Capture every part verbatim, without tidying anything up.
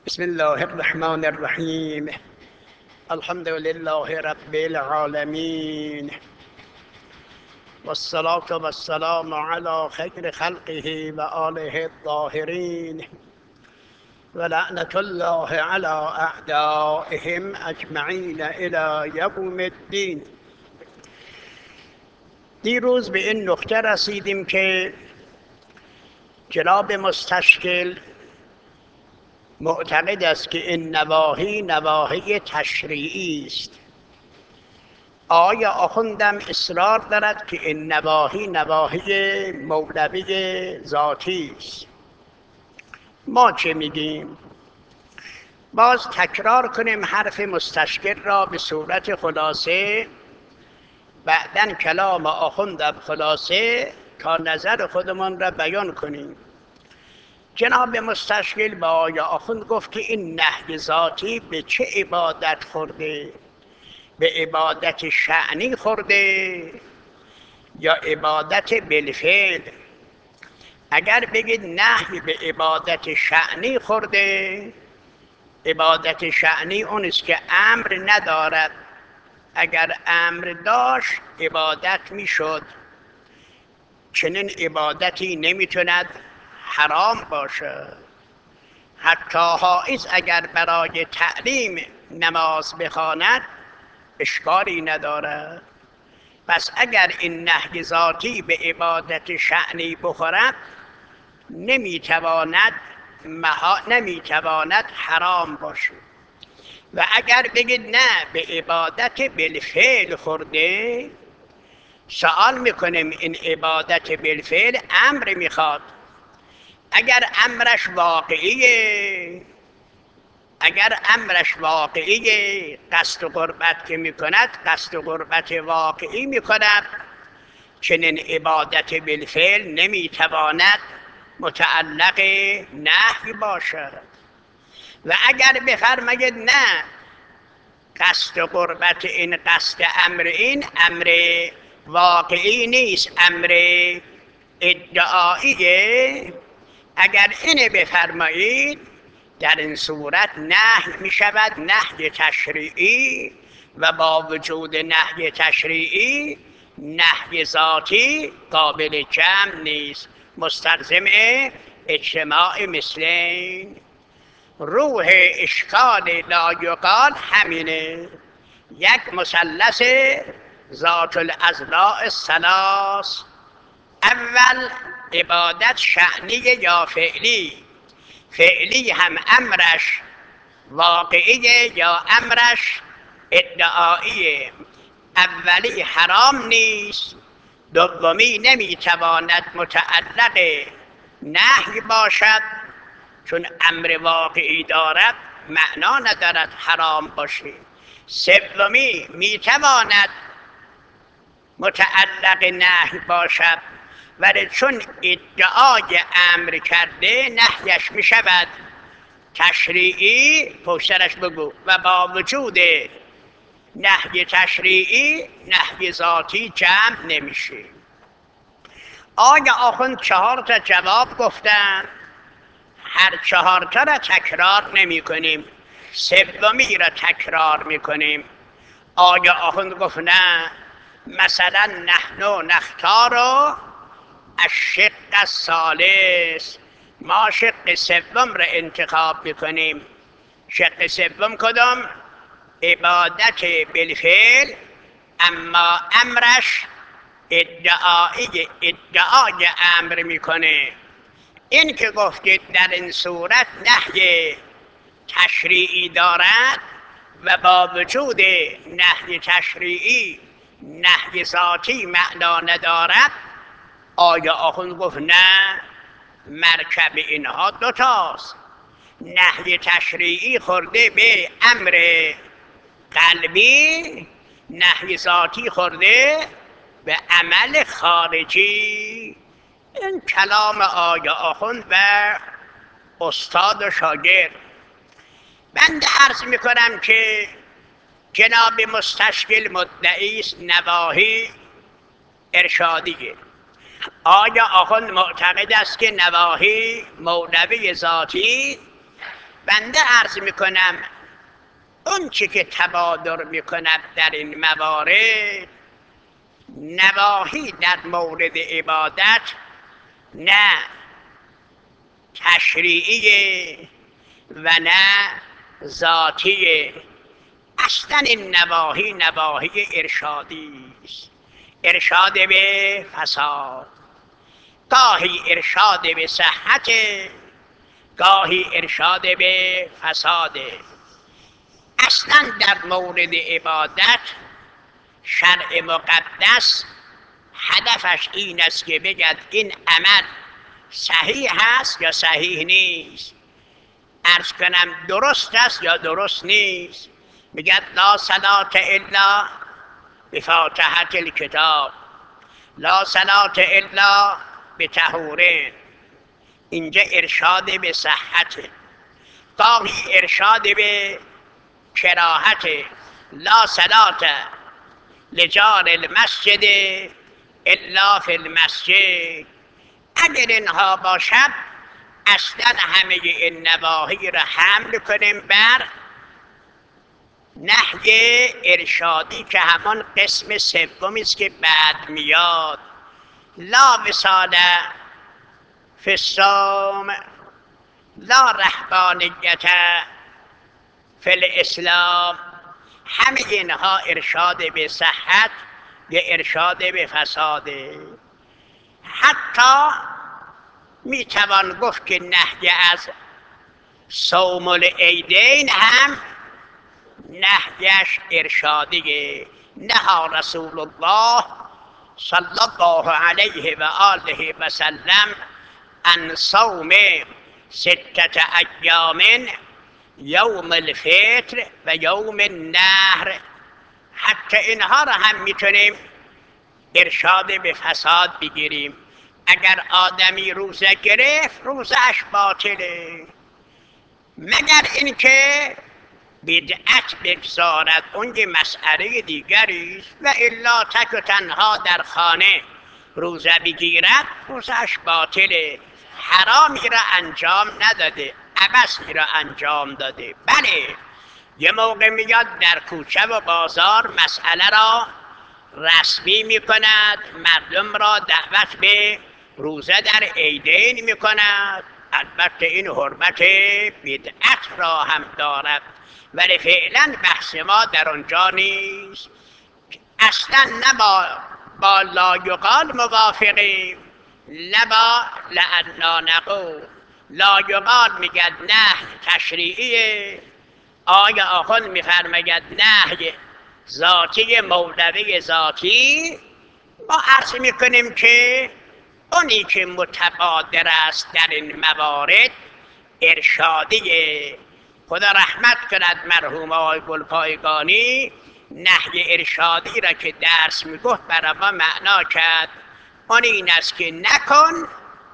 بسم الله الرحمن الرحیم. الحمد لله رب العالمین والصلاة والسلام على خیر خلقه و آله الطاهرین و لعنة الله على اعدائهم اجمعین الی یوم الدین. دیروز به این نقطه رسیدیم که جناب مستشکل معتقد است که این نواحی نواحی تشریعی است. آیا آخوندم اصرار دارد که این نواحی نواحی مولوی ذاتی است؟ ما چه میگیم؟ باز تکرار کنیم حرف مستشکل را به صورت خلاصه، بعداً کلام آخوندم خلاصه تا نظر خودمان را بیان کنیم. جناب مستشکل با آقای آخوند گفت که این نهی ذاتی به چه عبادت خورده؟ به عبادت شأنی خورده یا عبادت بالفعل؟ اگر بگید نهی به عبادت شأنی خورده، عبادت شأنی اون است که امر ندارد. اگر امر داشت عبادت میشد. چنین عبادتی نمیتوند حرام باشد. حتی حائض اگر برای تعلیم نماز بخواند اشکالی ندارد. پس اگر این نهی ذاتی به عبادت شأنی بخورد نمیتواند مها... نمیتواند حرام باشد. و اگر بگید نه به عبادت بالفعل خورده، سوال میکنیم این عبادت بالفعل امر میخواد. اگر امرش واقعیه اگر امرش واقعیه قصد و قربت که میکند قصد و قربت واقعی میکند، چنین عبادت بالفعل نمیتواند متعلق نهی باشد. و اگر بفرماید نه قصد و قربت این قصد امر این امر واقعی نیست، امر ادعاییه، اگر اینه بفرمایید در این صورت نهی می شود نهی تشریعی، و با وجود نهی تشریعی نهی ذاتی قابل جمع نیست، مستلزم اجتماع مثلین. روح اشکال لا یقال همینه. یک مثلث ذات الاضلاع الثلاث، اول عبادت شأنی یا فعلی، فعلی هم امرش واقعیه یا امرش ادعاییه. اولی حرام نیست، دومی نمیتواند متعلق نهی باشد، چون امر واقعی دارد معنا ندارد حرام باشه. سومی میتواند متعلق نهی باشد، ولی چون ادعای امر کرده نهیش می شود تشریعی. پشترش بگو. و با وجود نهی تشریعی نهی ذاتی جمع نمیشه. آیا آخوند چهار تا جواب گفتن، هر چهار تا را تکرار نمی کنیم، سومی را تکرار می کنیم. آیا آخوند گفت نه مثلا نحنو نختارو الشق الثالث، ما شق سوم را انتخاب میکنیم. شق سوم کدام؟ عبادت بالفعل، اما امرش ادعایی ادعای امر میکنه. این که گفتید در این صورت نهی تشریعی دارد و با وجود نهی تشریعی نهی ذاتی معنا ندارد، آیا آخوند گفت نه مرکب اینها دوتاست. نهی تشریعی خورده به امر قلبی، نهی ذاتی خورده به عمل خارجی. این کلام آیا آخوند و استاد و شاگرد. بنده عرض میکنم که جناب مستشکل مدعی است نواحی ارشادیه. آیا آخوند معتقد است که نواحی مولوی ذاتی بنده عرض میکنم اون چی که تبادر میکند در این موارد نواحی در مورد عبادت نه تشریعی و نه ذاتی، اصلا این نواحی نواحی ارشادی است، ارشاد به فساد، گاهی ارشاد به صحت، گاهی ارشاد به فساد. اصلا در مورد عبادت شرع مقدس هدفش این است که بگد این عمل صحیح هست یا صحیح نیست، عرض کنم درست است یا درست نیست. میگد لا صلاة الا بفاتحة الکتاب، لا صلاة الا بطهورین. اینجا ارشاد به صحت، گاهی ارشاد به کراهت، لا صلاة لجار المسجد الا فی المسجد. اگر اینها باشد اصلا همه این نواحی را حمل کنیم بر نهی ارشادی که همان قسم سومی است که بعد میاد. لا وصال فی الصوم، لا رهبانیت فی الاسلام. همه اینها ارشاد به صحت یا ارشاد به فساده. حتی میتوان گفت که نهی از صوم العیدین هم نهیش ارشادیه. نهی رسول الله صلی الله علیه و آله و سلم عن صوم ستة ایام یوم الفطر و یوم النحر. حتی اینها را هم میتونیم ارشاد به فساد بگیریم. اگر آدمی روزه گرفت روزهش باطله، مگر اینکه بدعت بگذارد، اون یه مسئله دیگری است، و الا تک و تنها در خانه روزه بگیرد روزهش باطله، حرامی را انجام نداده، عبثی را انجام داده. بله یه موقع میاد در کوچه و بازار مسئله را رسمی میکند، مردم را دعوت به روزه در عیدین میکند، البته این حرمت بدعت را هم دارد، ولی فعلا بحث ما در آنجا نیست. اصلا نه با, با لا یقال موافقیم نه با لعنا نقول. لا یقال میگد نه تشریعیه، آیا آخوند میفرماید نه ذاتی مولوی ذاتی. ما عرض میکنیم که اونی که متبادر است در این موارد ارشادیه. خدا رحمت کند مرحوم آقای گلپایگانی، نهی ارشادی را که درس میگفت برای ما معنا کرد. اون این است که نکن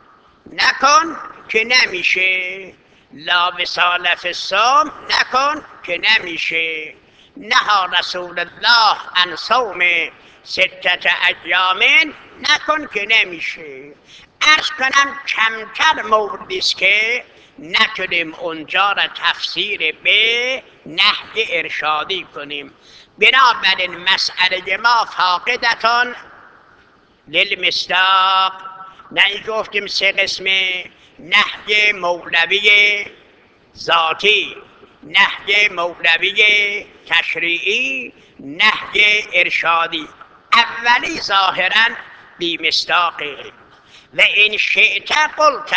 نکن که نمیشه، لا وصال فی الصوم نکن که نمیشه. نهی رسول الله عن صوم ستة ایام نکن که نمیشه. عرض کنم کمتر موردی است که نتونیم اونجا را تفسیر به نهی ارشادی کنیم. بنابراین مسئله ما فاقدتان للمصداق. نه گفتیم سه قسمه: نهی مولوی ذاتی، نهی مولوی تشریعی، نهی ارشادی. اولی ظاهرا بی مصداقه. و این شئت قلت،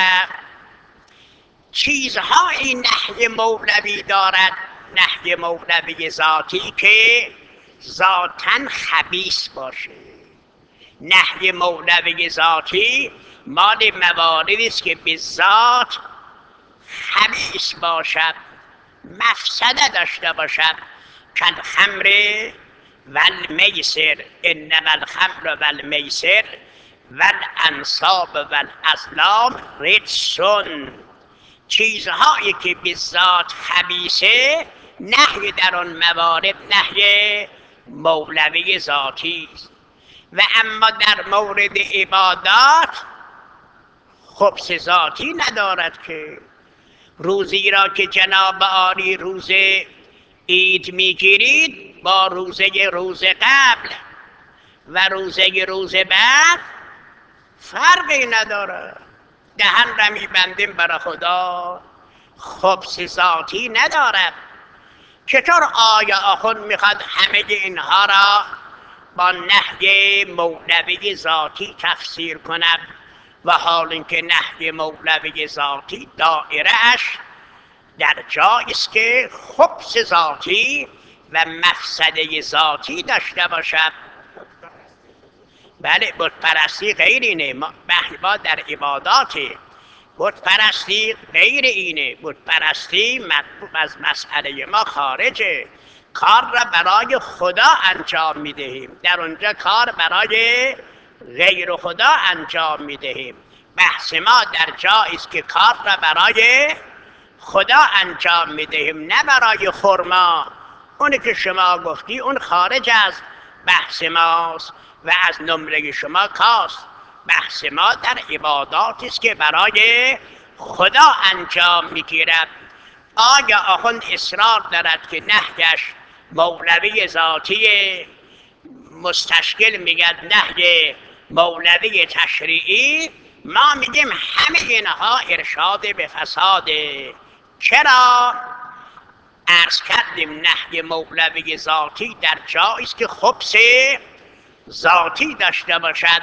چیزهایی نهی مولوی دارد، نهی مولوی ذاتی که ذاتاً خبیث باشه. نهی مولوی ذاتی مال مواردی است که به ذات خبیث باشد، مفسده داشته باشد. کالخمر والمیسر، انما الخمر والمیسر والانصاب والازلام رجس. چیزهایی که به ذات خبیثه نهی در آن موارد نهی مولوی ذاتی است. و اما در مورد عبادات خبث ذاتی ندارد که. روزی را که جناب عالی روز عید میگیرید با روزه روز قبل و روزه روز بعد فرقی نداره. دهن را میبندیم برای خدا، خبث ذاتی ندارد. چطور آیا آخوند میخواد همه اینها را با نهی مولوی ذاتی تفسیر کند و حال اینکه نهی مولوی ذاتی دایره اش در جایی است که خبث ذاتی و مفسده ذاتی داشته باشد؟ بله، بت پرستی غیر اینه. ما در عبادات بت پرستی غیر اینه. بت پرستی مطلوب از مسئله ما خارجه. کار را برای خدا انجام میدهیم، در اونجا کار برای غیر خدا انجام میدهیم. بحث ما در جایی است که کار را برای خدا انجام میدهیم، نه برای خرما. اونی که شما گفتی اون خارج از بحث ماست و از نمره شما کاست. بحث ما در عباداتی است که برای خدا انجام میگیرد. آیا آخوند اصرار دارد که نهیش مولوی ذاتی، مستشکل میگد نهی مولوی تشریعی؟ ما میگیم همه اینها ارشاد به فساده. چرا؟ عرض کردیم نهی مولوی ذاتی در جایی است که خبث ذاتی داشته باشد،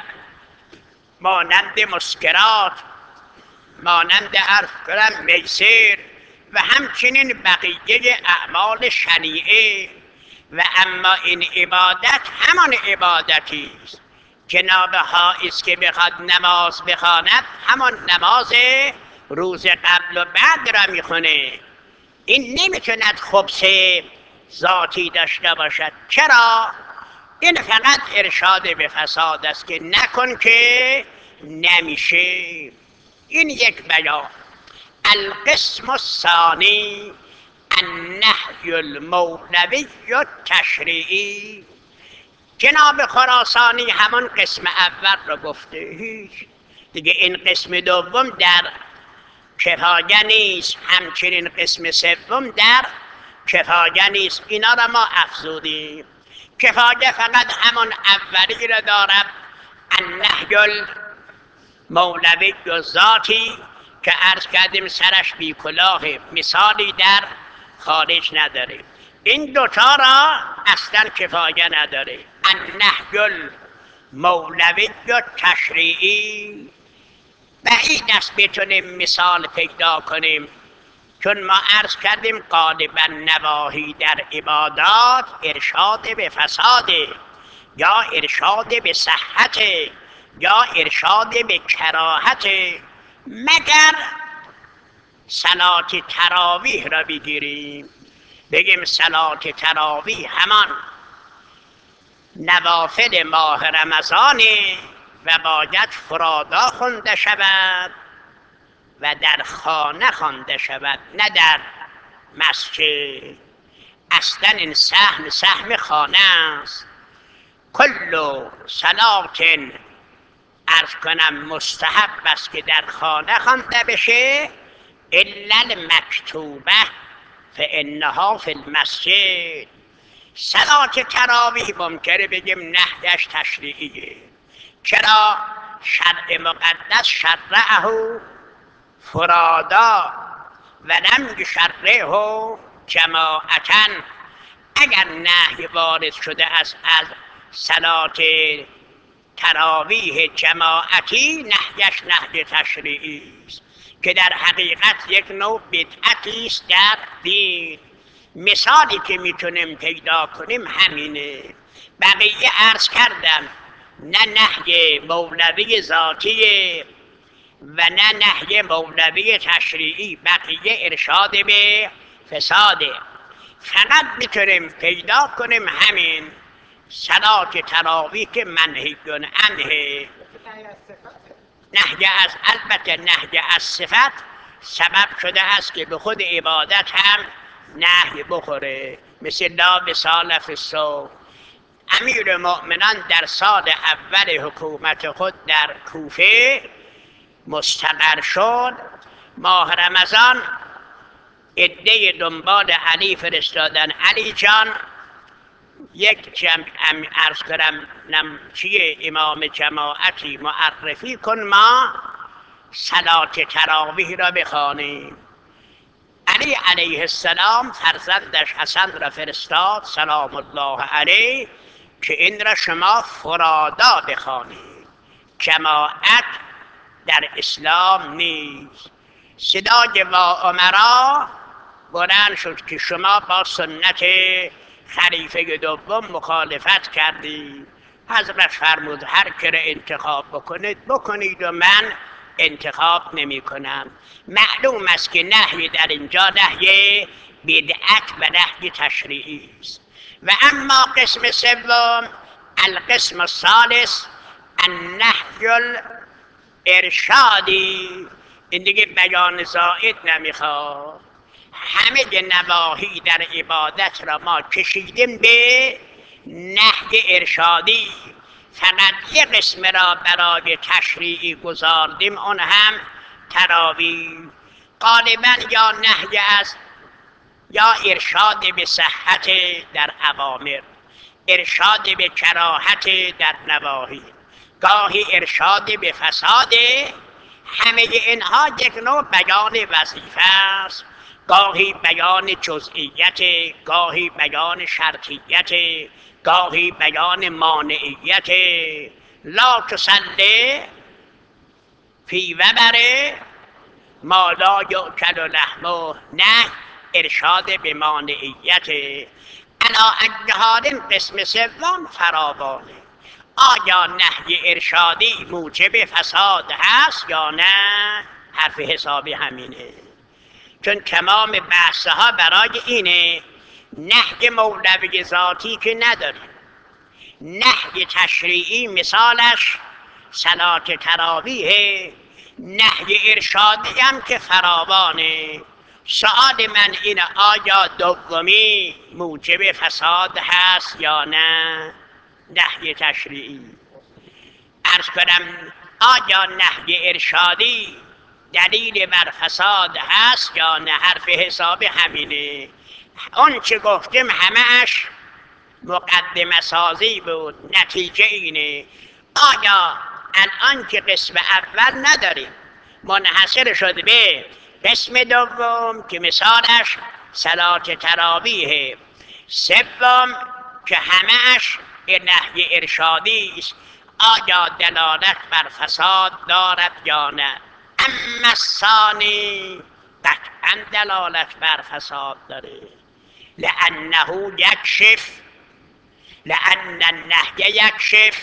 مانند مسکرات، مانند عرض کردم میسر و همچنین بقیه اعمال شنیعه. و اما این عبادت همان عبادتی است. جناب هایی است که بخواد نماز بخواند همان نماز روز قبل و بعد را میخونه. این نمیتوند خبث ذاتی داشته باشد. چرا؟ این فقط ارشاد به فساد است که نکن که نمیشه. این یک بیان. القسم الثانی النهی المولوی التشریعی. جناب خراسانی همون قسم اول رو گفته، هیچ دیگه این قسم دوم در کفایه نیست، همچنین قسم سوم در کفایه نیست. اینا را ما افزودیم. کفایه فقط همون اولی را دارد، النهی المولوی الذاتی، که عرض کردیم سرش بی کلاه، مثالی در خارج نداره. این دوتا را اصلا کفایه نداره. النهی المولوی التشریعی بعید است بتونیم مثال پیدا کنیم، چون ما عرض کردیم غالبا نواهی در عبادات ارشاد به فساد، یا ارشاد به صحت، یا ارشاد به کراهت، مگر صلات تراویح را بگیریم بگیم صلات تراویح همان نوافل ماه رمضانه و باید فرادا خوانده شود و در خانه خوانده شود، نه در مسجد. اصلا این سهم سهم خانه است. کل صلات عرض کنم مستحب است که در خانه خوانده بشه، الا المکتوبه فانها فی المسجد. صلات تراویح ممکنه بگیم نهیش تشریعیه. چرا؟ شرع مقدس شرعه فرادا و لم یشرعه جماعتا. اگر نهی وارد شده است از صلات تراویح جماعتی، نهیش نهی تشریعی است که در حقیقت یک نوع بدعتی است در دین. مثالی که میتونیم پیدا کنیم همینه. بقیه عرض کردم نه نهی مولوی ذاتی و نه نهی مولوی تشریعی، بقیه ارشاد به فساده. فقط میتونیم پیدا کنیم همین صلات تراویح که منهی عنه. نهی از البته نهی از صفت سبب شده است که به خود عبادت هم نهی بخوره، مثل لا وصال فی الصوم. امیر مؤمنان در سال اول حکومت خود در کوفه مستقر شد. ماه رمضان عده دنبال علی فرستادن علی جان یک جمع عرض کنم نم چیه امام جماعتی معرفی کن ما صلات تراویح را بخوانیم. علی علیه السلام فرزندش حسن را فرستاد سلام الله علیه که این را شما فرادا بخوانید، جماعت در اسلام نیست. صدای با امرا بلند شد که شما با سنت خلیفه دوم مخالفت کردید. حضرت فرمود هر که را انتخاب بکنید بکنید و من انتخاب نمی کنم. معلوم است که نهی در اینجا نهی بدعت و نهی تشریعی است. و اما قسم سوم القسم الثالث النهی الارشادی، این دیگه بیان زائد نمیخواد. همه نواهی در عبادت را ما کشیدیم به نهی ارشادی، فقط یک قسم را برای تشریعی گذاردیم، اون هم تراویح. غالبا یا نهی است یا ارشاد به صحت در اوامر، ارشاد به کراهت در نواهی، گاهی ارشاد به فساد. همه اینها یک نوع بیان وظیفه است، گاهی بیان جزئیت، گاهی بیان شرطیت، گاهی بیان مانعیت. لا تصلی فی وبر ما لا یؤکل لحمه، نه ارشاد به مانعیت. علی ای حال قسم سوم فراوانه. آیا نهی ارشادی موجب فساد هست یا نه؟ حرف حسابی همینه، چون تمام بحثها برای اینه. نهی مولوی ذاتی که نداریم، نهی تشریعی مثالش صلات تراویح، نهی ارشادی هم که فراوانه. سؤال من اینه آیا دومی موجب فساد هست یا نه؟ نهی تشریعی. عرض کنم آیا نهی ارشادی دلیل بر فساد هست یا نه؟ حرف حساب همینه. اون چه گفتیم همهش مقدمه سازی بود، نتیجه اینه. آیا الان که قسم اول نداریم، منحصر شد به قسم دوم که مثالش صلات تراویح، سوم که همهش نهی ارشادی است، آیا دلالت بر فساد دارد یا نه؟ اما الثانی قطعا دلالت بر فساد داره، لانه یکشف، لان النهی یکشف،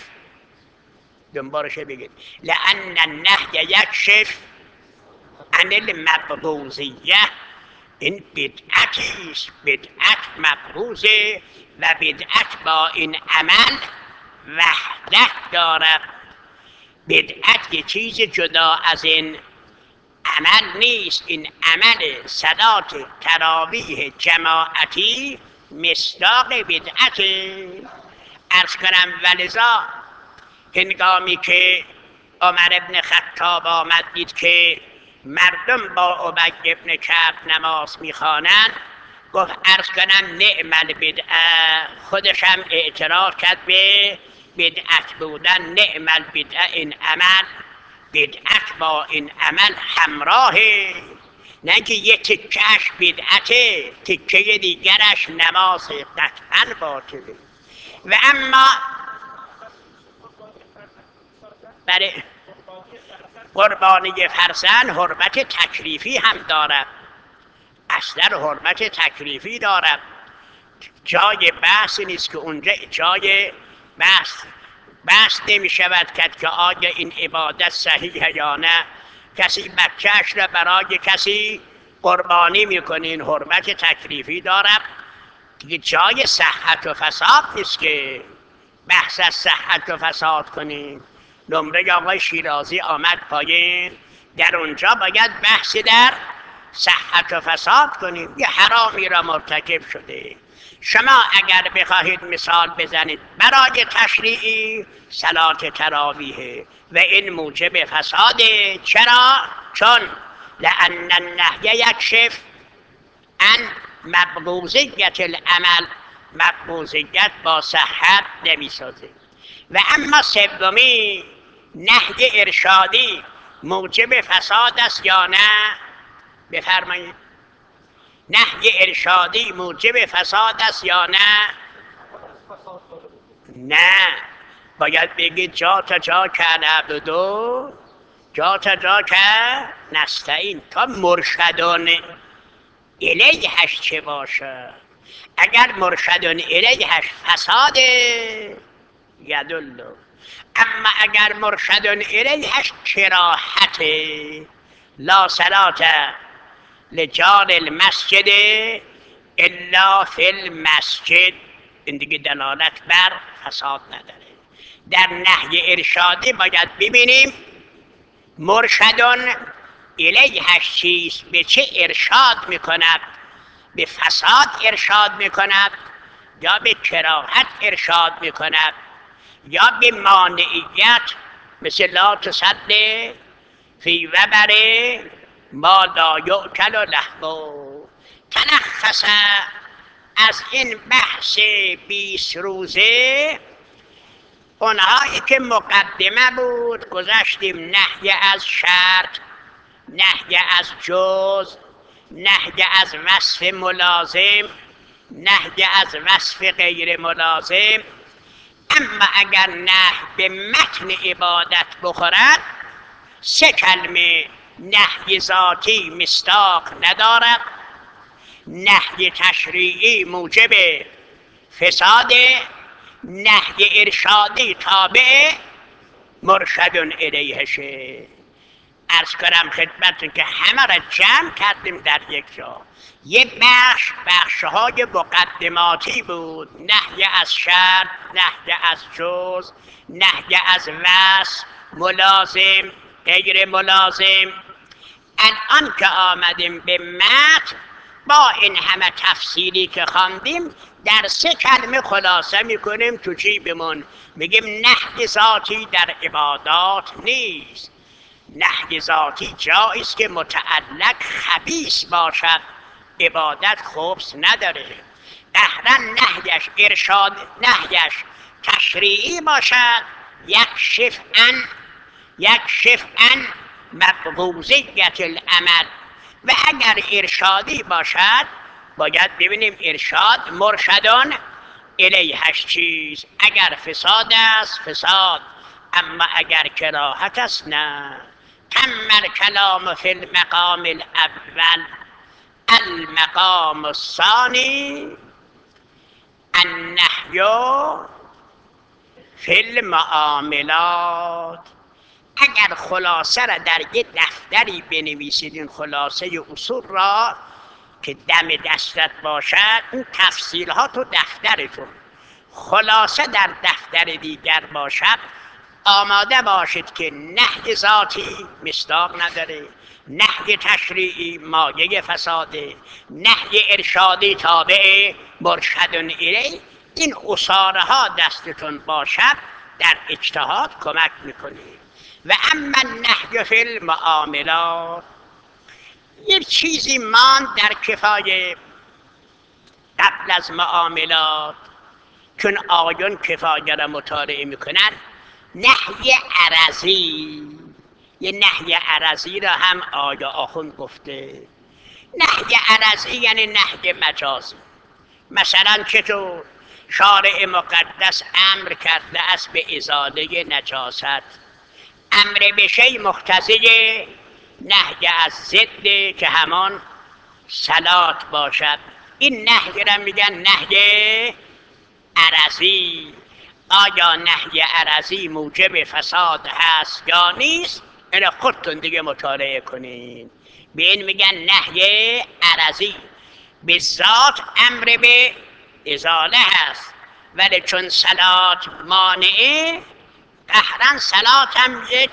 دنبالش بگید، لان النهی یکشف عن المبغوضیه. این بدعتی است، بدعت مبغوضه و بدعت با این عمل وحدت دارد. بدعت یه چیز جدا از این عمل نیست. این عمل صلات تراویح جماعتی مصداق بدعت. عرض کنم ولذا هنگامی که عمر ابن خطاب آمد دید که مردم با ابی ابن کعب نماز میخوانند، گفت عرض کنم نعم البدعه، خودش هم اعتراف کرد به بدعت بودن. نعم البدعه، این عمل بدعت با این عمل همراهه، نه که یه تکهش بدعته تکه دیگرش نماز قطعا باطله. و اما برای قربانی فرزند حرمت تکلیفی هم دارد، اصلا حرمت تکلیفی دارد. جای بحث نیست که اونجا جای بحث بحث نمی شود کرد که آیا این عبادت صحیحه یا نه. کسی بچهش را برای کسی قربانی میکنه، این حرمت تکلیفی دارد دیگه. جای صحت و فساد نیست که بحث از صحت و فساد کنیم. نمره آقای شیرازی آمد پایین، در اونجا باید بحث در صحت و فساد کنیم. یه حرامی را مرتکب شده. شما اگر بخواهید مثال بزنید برای تشریعی صلات تراویح و این موجب فساده. چرا؟ چون لأن النهی یکشف ان مبغوضیت العمل، مبغوضیت با صحت نمیسازه. و اما سومی نهی ارشادی موجب فساد است یا نه؟ بفرمایید. نهی ارشادی موجب فساد است یا نه؟ نه، باید بگید جا تا جا که نعبدو جا تا جا که نستعین، تا مرشدان الیهش چه باشه. اگر مرشدان الیهش فساده یدلو، اما اگر مرشدان الیهش کراهته، لا صلاة لجار المسجد الا فی المسجد، این دیگه دلالت بر فساد نداره. در نهی ارشادی باید ببینیم مرشدان الیهش چیست، به چه ارشاد میکند، به فساد ارشاد میکند یا به کراهت ارشاد میکند یا به مانعیت، مثل لا تصلی فی وبر ما لا یؤکل لحمه. تلخص از این بحث بیست روزه اونهایی که مقدمه بود گذاشتیم نهی از شرط، نهی از جز، نهی از وصف ملازم، نهی از وصف غیر ملازم. اما اگر نهی به متن عبادت بخورد، سه کلمه نهی ذاتی مصداق ندارد، نهی تشریعی موجب فساد، نهی ارشادی تابع مرشدون الیهشه. عرض کنم خدمتتون که همه را جمع کردیم در یک جا. یه بخش بخشهای مقدماتی بود، نهی از شرط، نهی از جز، نهی از وصف، ملازم، غیر ملازم. الان که آمدیم به متن، با این همه تفصیلی که خواندیم در سه کلمه خلاصه میکنیم تو جیبمون، میگیم نهی ذاتی در عبادات نیست. نهی ذاتی جایی است که متعلق خبیث باشد، عبادت خبث نداره. قهرا نهیش ارشاد، نهیش تشریعی باشد، یک شفعن یک شفعن مبغوضیت العمل. و اگر ارشادی باشد باید ببینیم ارشاد مرشدان الیهش چیز. اگر فساد است فساد، اما اگر کراهت است نه. تم الکلام فی المقام الاول، المقام الثانی النهی فی المعاملات. اگر خلاصه را در یک دفتری بنویسید، این خلاصه اصول را که دم دستت باشد، این تفصیل ها تو دفترتون، خلاصه در دفتر دیگر باشد، آماده باشید که نهی ذاتی مصداق نداره، نهی تشریعی مایه فساده، نهی ارشادی تابع مرشدون الیه. این اصاره ها دستتون باشد در اجتهاد کمک میکنید. و اما النهی فی المعاملات، یک چیزی ماند در کفایه قبل از معاملات، چون آیون کفایه را مطالعه میکنن. نهی عرضی، یه نهی عرضی را هم آیا آخوند گفته. نهی عرضی یعنی نهی مجازی. مثلا چطور؟ شارع مقدس امر کرده است به ازاله نجاست، امر به شیء مقتضی نهی از ضد که همان صلات باشد. این نهی را میگن نهی عرضی. آیا نهی عرضی موجب فساد هست یا نیست؟ اینو خودتون دیگه مطالعه کنین. به این میگن نهی عرضی. به ذات امر به ازاله هست، ولی چون صلات مانعه، قهرا صلات هم یک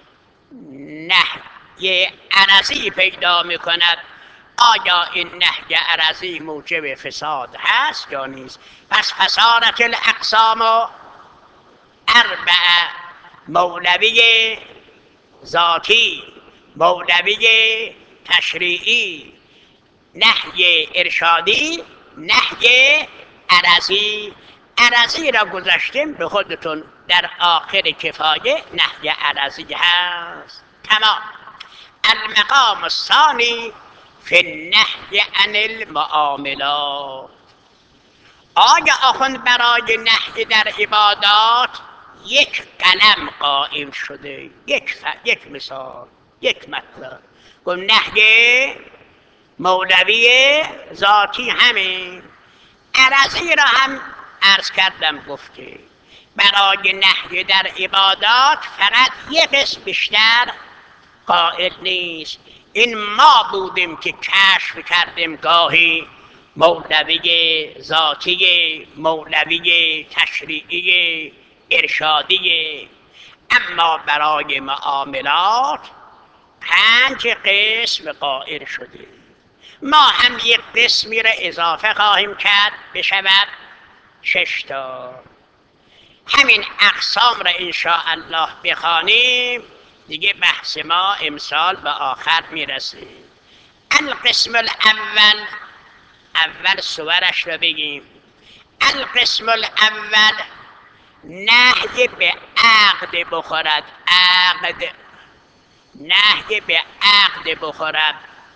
نهی عرضی پیدا میکند. آیا این نهی عرضی موجب فساد هست یا نیست؟ پس فسادت الاقسام اربع، مولوی ذاتی، مولوی تشریعی، نهی ارشادی، نهی عرضی. عرضی را گذاشتیم به خودتون، در آخر کفایه نهی عرضی هست. تمام. المقام الثانی فی النهی عن المعاملات. آیا آخوند برای نهی در عبادات یک قلم قائم شده؟ یک ف... یک مثال، یک مطلب. گفت نهی مولوی ذاتی همین. عرضی را هم عرض کردم گفته برای نهی در عبادات فقط یک قسم بیشتر قائل نیست. این ما بودیم که کشف کردیم گاهی مولوی ذاتی، مولوی تشریعی، ارشادی. اما برای معاملات پنج قسم قائل شده. ما هم یک قسمی را اضافه خواهیم کرد بشود شش تا. همین اقسام را انشاءالله بخوانیم دیگه بحث ما امسال به آخر میرسه. القسم الاول، اول صورش را بگیم. القسم الاول نهی به عقد بخورد. عقد، نهی به عقد بخورد،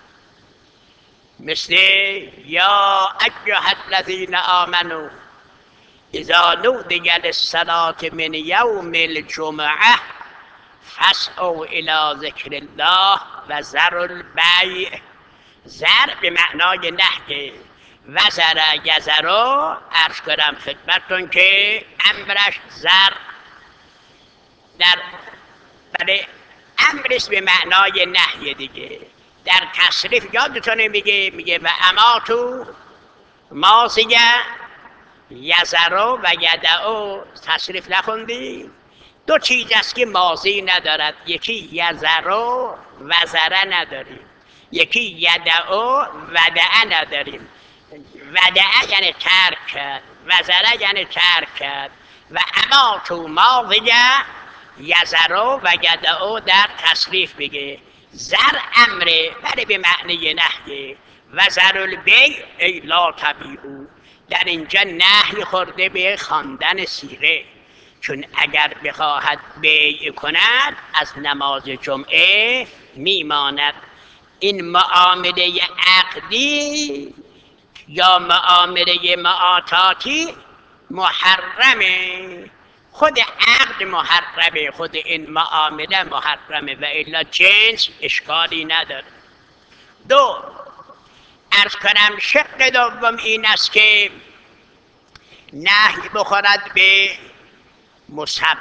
مثل یا ایها الذین آمنوا اذا نودی للصلاة من یوم الجمعه فاسعوا الی ذکر الله و ذروا البیع. زر به معنای نهی، و زر یزرو عرض کنم خدمتتون که امرش زر در بله امرش به معنای نهی دیگه. در تصریف یادتونه میگه میگه و اماتو ماضیه یزرو و یدعو. تصریف نخوندی؟ دو چیز است که ماضی ندارد، یکی یزرو وزره نداریم، یکی یدعو ودعه نداریم. ودعه یعنی ترک کرد، وزره یعنی ترک کرد. و اماتو ماضیه یزرو و یدعو در تصریف بگه. زر امره ولی به معنی نهی. و ذروا البیع ای لا تبیعوا. در اینجا نهی خورده به خواندن سیره، چون اگر بخواهد بیع کند از نماز جمعه میماند. این معامله عقدی یا معامله معاطاتی محرمه. خود عقد محرمه، خود این معامله محرمه، و الا جنس اشکالی نداره. دو، عرض کنم شق دوم این است که نهی بخورد به مسبب.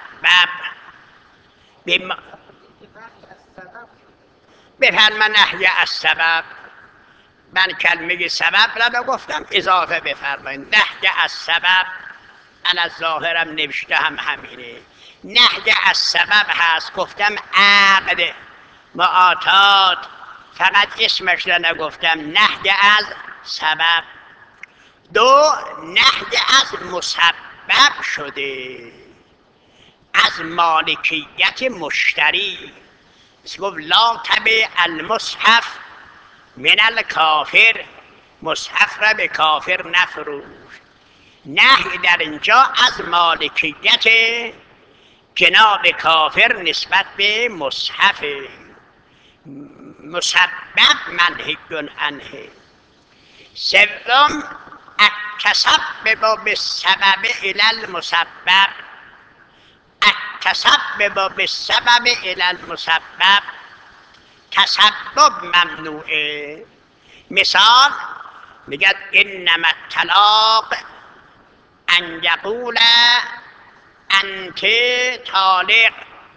به م... بفرما نهی از سبب. من کلمه سبب را گفتم اضافه بفرمایید. نهی از سبب انا ظاهرم نوشته هم همینه. نهی از سبب هست. گفتم عقد معاطات فقط اسمش را نگفتم، نهی از سبب. دو، نهی از مسبب شده، از مالکیت مشتری. گفت لا تبع المصحف من الکافر. مصحف را به کافر نفروش. نهی در اینجا از مالکیت جناب کافر نسبت به مصحف. مسبب منهی عنه. سوم التسبب بالسبب الی المسبب. التسبب بالسبب الی المسبب، تسبب ممنوعه. مثال میگه انما الطلاق ان یقول انت طالق.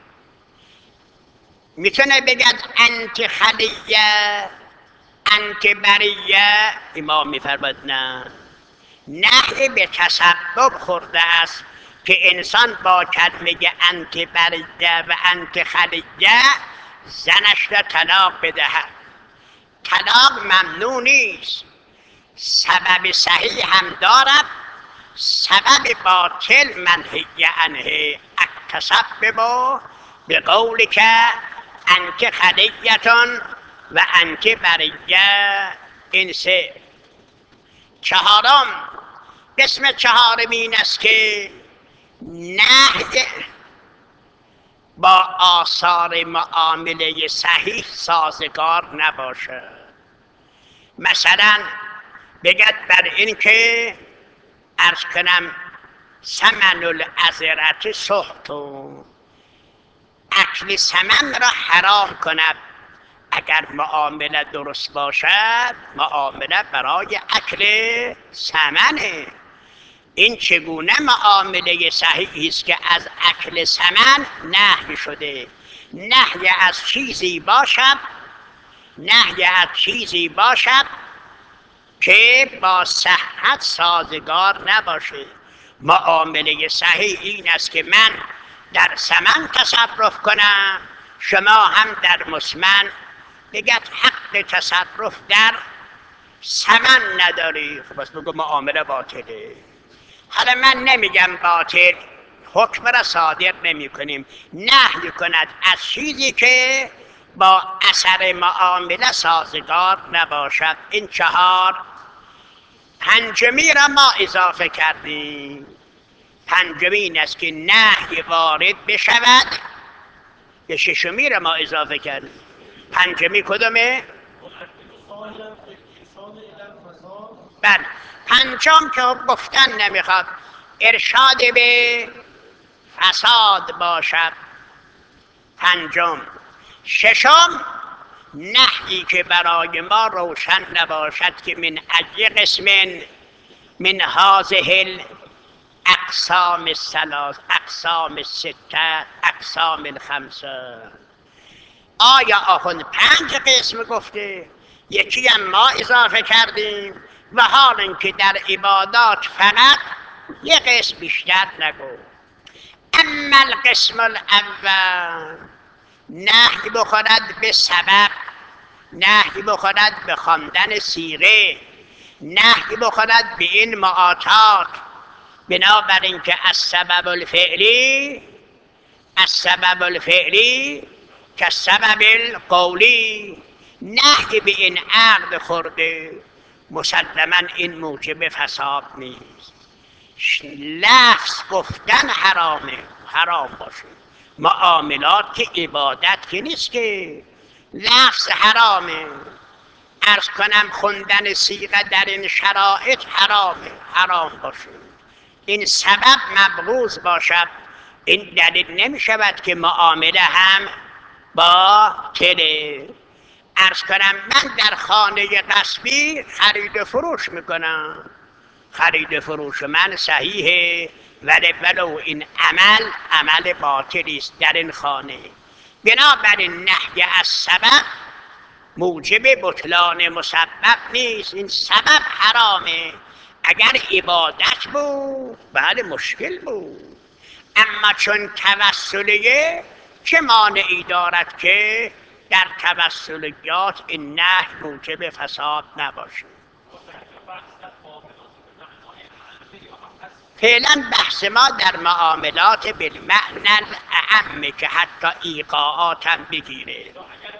میتونه بگد انت خلیه، انت بریه. امام میفرماید نه، نهی به تسبب خورده است که انسان با کلمه انت بریه و انت خلیه زنش را طلاق بدهد. طلاق ممنوع نیست، سبب صحیح هم دارد، سبب باطل منهی عنه. التسبب به قولی که انت خلیتون و انت بریه. این سه. چهارم، قسم چهارم این است که نهی با آثار معامله صحیح سازگار نباشد. مثلا بگد بر این که عرض کنم ثمن العذرة سحت، اکل ثمن را حرام کند. اگر معامله درست باشد معامله برای اکل ثمنه. این چگونه معامله صحیحی است که از اکل ثمن نهی شده؟ نهی از چیزی باشد نهی از چیزی باشد که با صحت سازگار نباشه. معامله صحیح این است که من در ثمن تصرف کنم، شما هم در مسمن. بگد حق تصرف در ثمن نداری، خب بس بگو معامله باطله. حالا من نمیگم باطل، حکم را صادر نمی کنیم. نهی کند از چیزی که با اثر معامله سازگار نباشد. این چهار. پنجمی را ما اضافه کردیم. پنجمی این است که نهی وارد بشود. به ششمی را ما اضافه کردیم. پنجمی کدومه؟ بله، پنجم که گفتن نمیخواد، ارشاد به فساد باشد. پنجم. ششم، نهی که برای ما روشن نباشد که من ای قسم من هذه الاقسام الثلاث اقسام السته اقسام الخمسه. آیا آخوند پنج قسم گفته، یکی هم ما اضافه کردیم و حال اینکه در عبادات فقط یک قسم بیشتر نگو. اما القسم الاول، نهی بخورد به سبب، نهی بخورد به خواندن سیغه، نهی بخورد به این معاطات. بنابراین که السبب الفعلی السبب الفعلی که سبب القولی، نهی به این عقد خورده مسلما این موجب فساد نیست. لفظ گفتن حرامه، حرام باشه. معاملات که عبادت که نیست که لفظ حرامه. عرض کنم خوندن صیغه در این شرایط حرامه، حرام باشه. این سبب مبغوض باشد، این دلیل نمی شود که معامله هم با تله. عرض کنم من در خانه قصبی خرید فروش میکنم، خرید فروش من صحیحه، ولی ولو این عمل عمل باطلی است در این خانه. بنابراین نهی از سبب موجب بطلان مسبب نیست. این سبب حرامه. اگر عبادت بود بله مشکل بود، اما چون توسلیه چه مانعی دارد که در توسلیات این نهی موجب فساد نباشه. فعلا بحث ما در معاملات بالمعنى الاعم که حتی ایقاعات هم بگیره.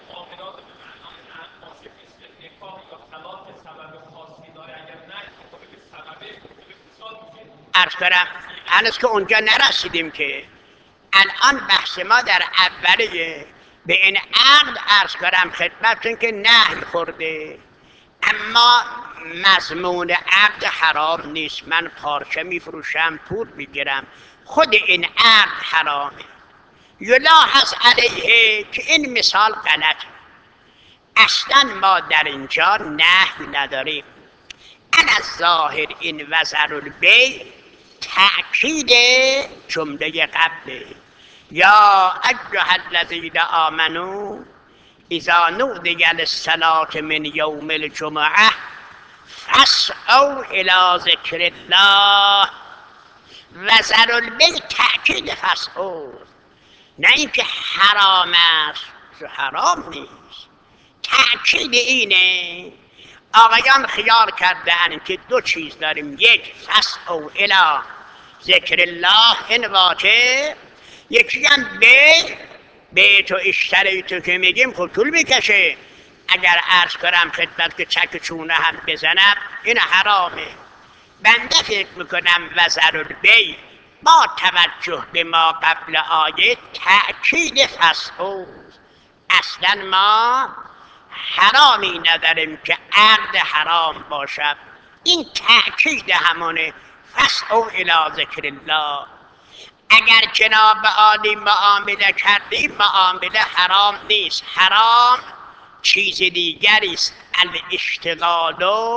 عرض کنم هنوز که اونجا نرسیدیم که الان بحث ما در اولیه. به این عقد عرض کنم خدمتتون که نهی خورده، اما مضمون عقد حرام نیست. من پارچه میفروشم پول میگیرم، خود این عقد حرامه. یلاحظ علیه که این مثال غلطه. اصلا ما در اینجا نهی نداریم. علی الظاهر این وزر البیع تأکید جمله قبله. یا ایها الذین آمنوا اذا نودی للصلاة من یوم الجمعه فاسعوا الی ذکر الله. وزر البیع تأکید فاسعوا، نه اینکه حرام است، حرام نیست. تأکید اینه. آقایان خیال کردن که دو چیز داریم، یک فاسعوا الی ذکر الله این واجب، یکی هم بیع. بیع تو اشتری تو که میگیم خب طول میکشه. اگر عرض کنم خدمت که چک چونه هم بزنم این حرامه. بنده فکر میکنم وزر البی با توجه به ما قبل آیه تأکید فسخ. اصلا ما حرامی نداریم که عقد حرام باشد، این تأکید همونه. فسخ الی ذکر الله. اگر جناب عالی معامله کردیم معامله حرام نیست. حرام چیز دیگری است. الاشتغال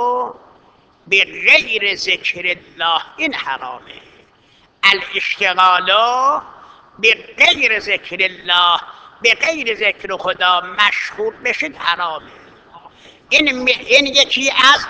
به غیر ذکر الله این حرامه. الاشتغال به غیر ذکر الله، به غیر ذکر خدا مشغول بشید حرامه. این, این یکی از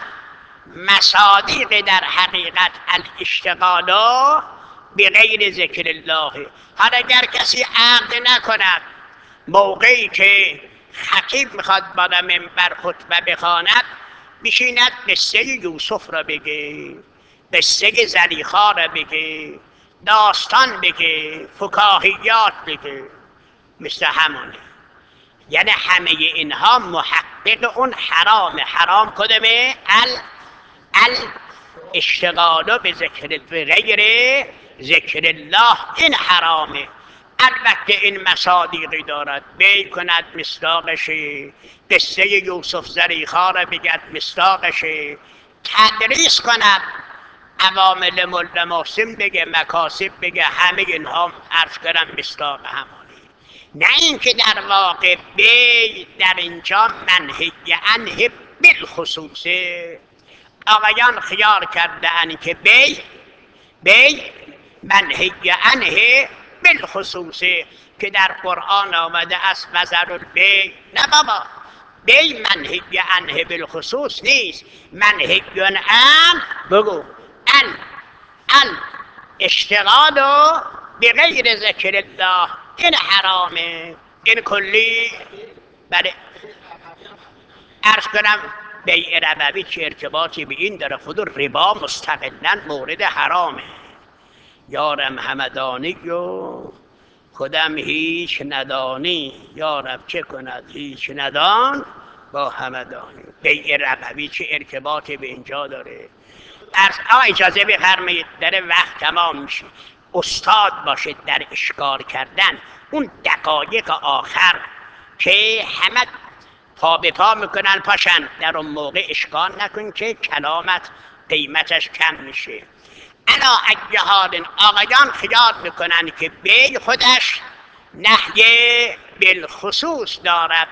مصادیق در حقیقت الاشتغال به غیر ذکر الله. حالا اگر کسی عقد نکند، موقعی که خطیب میخواد بالا منبر خطبه بخواند بشیند قصه یوسف را بگه، قصه زلیخا را بگه، داستان بگه، فکاهیات بگه، مثل همونه. یعنی همه اینها محقق اون حرام. حرام کدومه؟ ال ال اشتغال به ذکر غیر ذکر الله این حرامه. البته این مصادیقی دارد، بی کند مصداقشه، قصه یوسف زلیخا را بگد مصداقشه، تدریس کند عوامل ملا محسن بگه، مکاسب بگه، همه اینها عرض کنم مصداق همانی. نه اینکه در واقع بی در اینجا منهی عنه بالخصوصه. آقایان خیال کرده ان که بی بی منهی عنه بالخصوصه که در قرآن آمده است وزر البی. نه بابا، بی منهی عنه بالخصوص نیست. منهی عن بگو ال ال اشتغال به غیر ذکر الله این حرامه. این کلی. بله عرض کنم بیع ربوی چه ارتباطی به این داره؟ خود ربا مستقلا مورد حرامه. یارم همدانی و خودم هیچ ندانی، یارم چه کند هیچ ندان با همدانی. بیع ربوی چه ارتباطی به اینجا داره؟ از اجازه بفرمایید، داره وقت تمام میشه. استاد باشید در اشکال کردن اون دقایق آخر که همه پا به پا میکنن پاشن، در اون موقع اشکال نکن که کلامت قیمتش کم میشه. الا اگه حال آقایان خیال میکنن که بی خودش نهی بالخصوص دارد.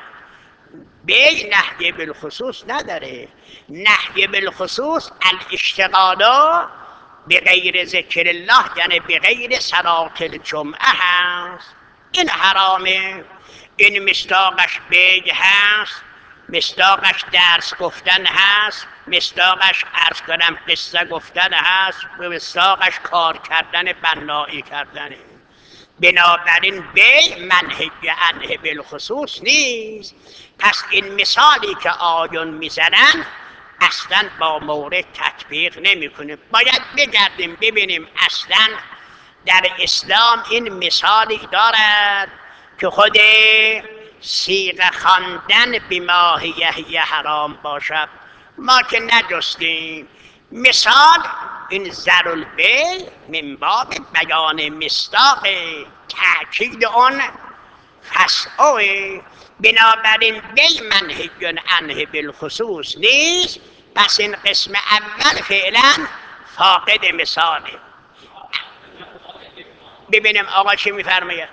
بی نهی بالخصوص نداره. نهی بالخصوص الاشتغال به غیر ذکر الله یعنی به غیر صلات الجمعه هست. این حرامه. این مصداقش بیع هست، مصداقش درس گفتن هست، مصداقش عرض کنم قصه گفتن هست، مصداقش کار کردن بنایی کردنه. بنابراین بیع منهی عنه بالخصوص نیست. پس این مثالی که آیون میزنن اصلا با مورد تطبیق نمیکنه. باید بگردیم ببینیم اصلا در اسلام این مثالی دارد که خود صیغه خواندن به ماهیه حرام باشد. ما که نجستیم. مثال این ذرالبیع من باب بیان مصداق تأکید اون فسعه. بنابراین بی منهی عنه بالخصوص نیست. پس این قسم اول فعلا فاقد مثاله. ببینیم آقا چی میفرماید.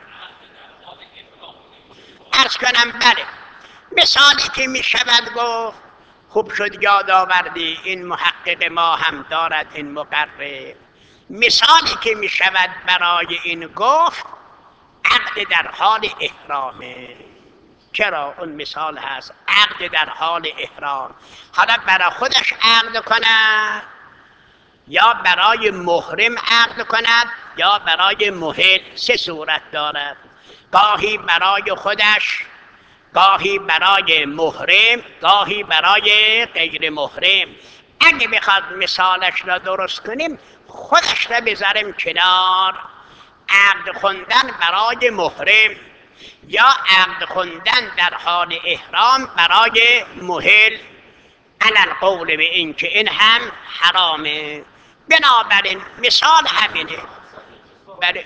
عرض کنم بله، مثالی که میشود گفت، خوب شد یاد آوردی، این محقق ما هم دارد این مقرر. مثالی که میشود برای این گفت عقد در حال احرامه. چرا اون مثال هست عقد در حال احرام. حالا برای خودش عقد کند یا برای محرم عقد کند یا برای محل، سه صورت دارد. گاهی برای خودش، گاهی برای محرم، گاهی برای غیر محرم. اگه بخواد مثالش را درست کنیم خودش را بذاریم کنار. عقد خوندن برای محرم یا عقد خوندن در حال احرام برای محل علل قول به این که این هم حرامه. بنابراین مثال همینه. بله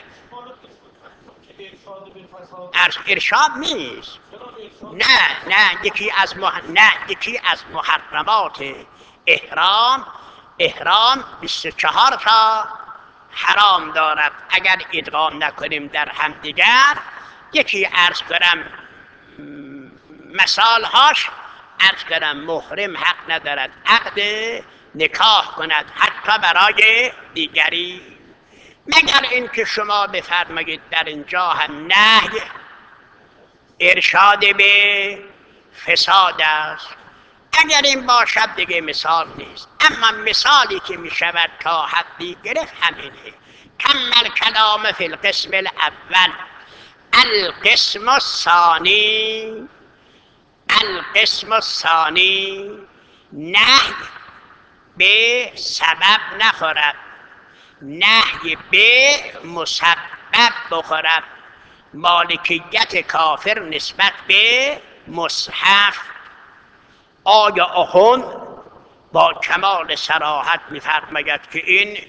ارشاد نیست. نه نه یکی از مح... نه یکی از محرمات احرام احرام بیست و چهار تا حرام دارد. اگر ادغام نکنیم در هم دیگر، یکی عرض کنم مثال هاش عرض کنم محرم حق ندارد عقد نکاح کند حتی برای دیگری، مگر اینکه شما بفرمایید در اینجا هم نهی ارشاد به فساد است. اگر این باشد دیگه مثال نیست. اما مثالی که می شود تا حدی گرفت همینه. کمل کلام فی القسم الاول. القسم الثانی القسم الثانی نهی به سبب نخورد، نهی به مسبب بخورد. مالکیت کافر نسبت به مصحف. آیا آخوند با کمال صراحت می‌فرماید که این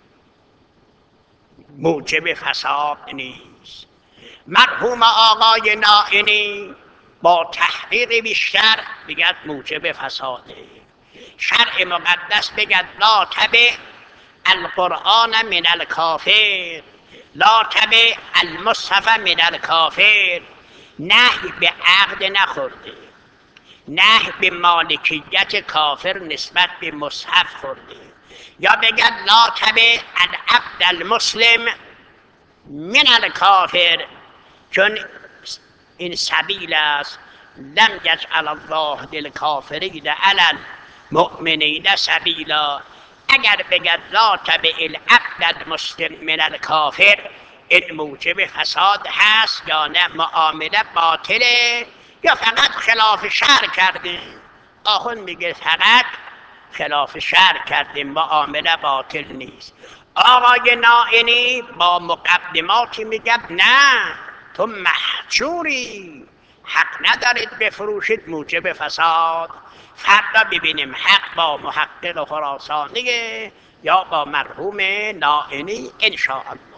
موجب فساد نیست. مرحوم آقای نائینی با تحقیق بیشتر بگد موجب فساده. شرع مقدس بگد لا تبع القرآن من الکافر، لا تبع المصحف من الکافر. نهی به عقد نخورده، نهی به مالکیت کافر نسبت به مصحف خورده. یا بگد لا تبع العبد المسلم من الکافر، چون این سبیل است. لم یجعل الله للکافرین علی المؤمنین سبیلا. اگر بگد لا تبع العبد المسلم من الکافر، این موجب فساد هست یا نه معامله باطله یا فقط خلاف شرع کرده؟ آخوند میگه فقط خلاف شرع کرده، معامله باطل نیست. آقای نائینی با مقدماتی میگه نه تو محجوری، حق ندارید بفروشید، موجب فساد. فردا ببینیم حق با محقق خراسانیه یا با مرحوم نائینی انشاءالله.